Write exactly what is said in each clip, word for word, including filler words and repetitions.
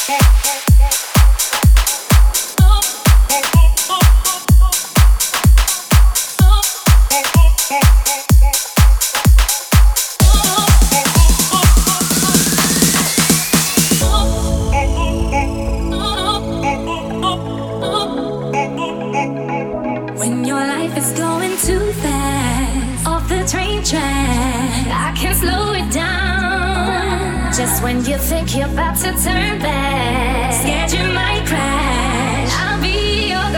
Just when you think you're about to turn back, scared you might crash, I'll be your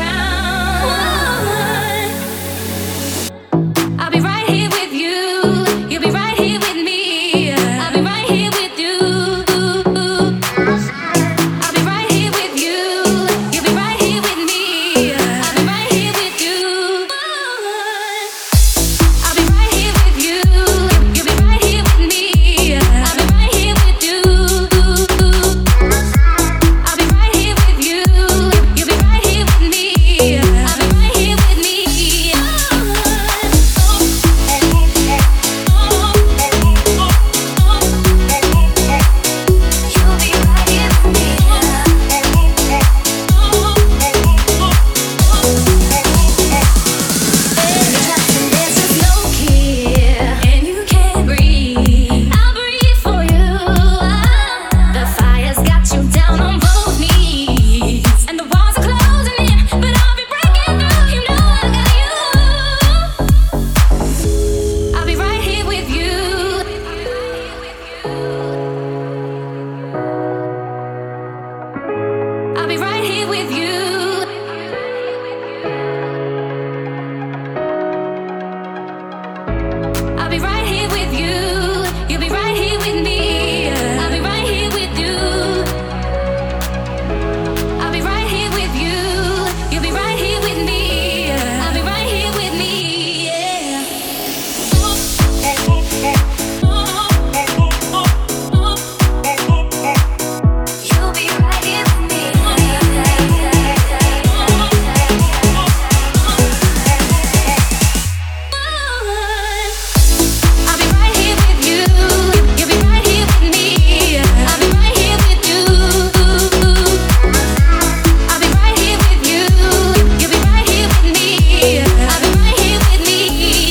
ground. I'll be right here with you, you'll be right here with me. I'll be right here with you. I'll be right here with you, you'll be right here with me. I'll be right here with you. I'll be right here with you, you'll be right here with me. I'll be right here with you. I'll be right here with you, you'll be right here with me. I'll be right here with me. You'll be right here with me. There's just no care, and you can't breathe. I'll breathe for you. The fire's got you down on both knees, and the walls are closing in, but I'll be breaking through. You know I got you. I'll be right here with you. I'll be right here with you. I'll be right here with you. You'll be right here with me. I'll be right here with you. I'll be right here with you. You'll be right here with me. I'll be right here with me. Yeah. You'll be right here with me. I'll be right here with you. You'll be right here with me. I'll be right here with you. I'll be right here with you. You'll be right here with me. I'll be right here with me.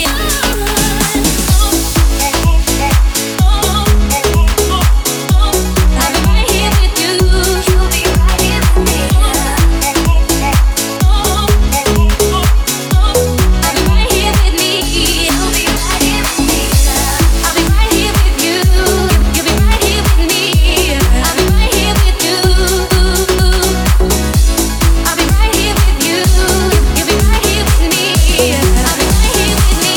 I'll be right here with you. You'll be right here with me. I'll be right here with me. You'll be right here with me. I'll be right here with you. You'll be right here with me. I'll be right here with you. I'll be right here with you. You'll be right here with me. I'll be right here with me.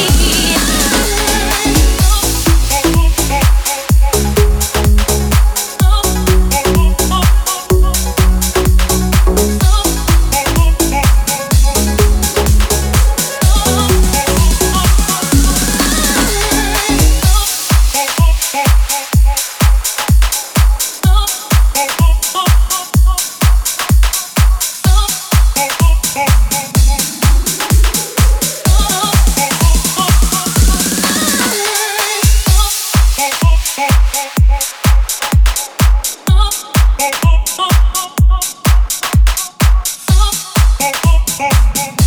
Hey, hey, hey.